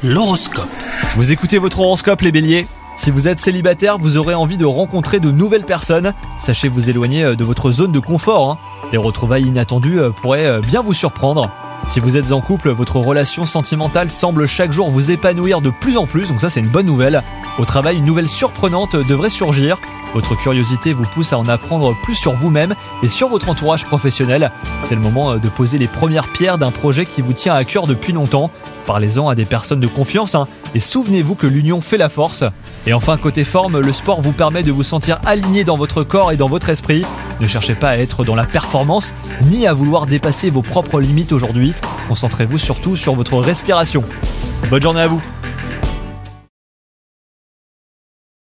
L'horoscope. Vous écoutez votre horoscope les béliers ? Si vous êtes célibataire, vous aurez envie de rencontrer de nouvelles personnes. Sachez vous éloigner de votre zone de confort. Des retrouvailles inattendues pourraient bien vous surprendre. Si vous êtes en couple, votre relation sentimentale semble chaque jour vous épanouir de plus en plus, donc ça c'est une bonne nouvelle. Au travail, une nouvelle surprenante devrait surgir. Votre curiosité vous pousse à en apprendre plus sur vous-même et sur votre entourage professionnel. C'est le moment de poser les premières pierres d'un projet qui vous tient à cœur depuis longtemps. Parlez-en à des personnes de confiance et souvenez-vous que l'union fait la force. Et enfin, côté forme, le sport vous permet de vous sentir aligné dans votre corps et dans votre esprit. Ne cherchez pas à être dans la performance ni à vouloir dépasser vos propres limites aujourd'hui. Concentrez-vous surtout sur votre respiration. Bonne journée à vous!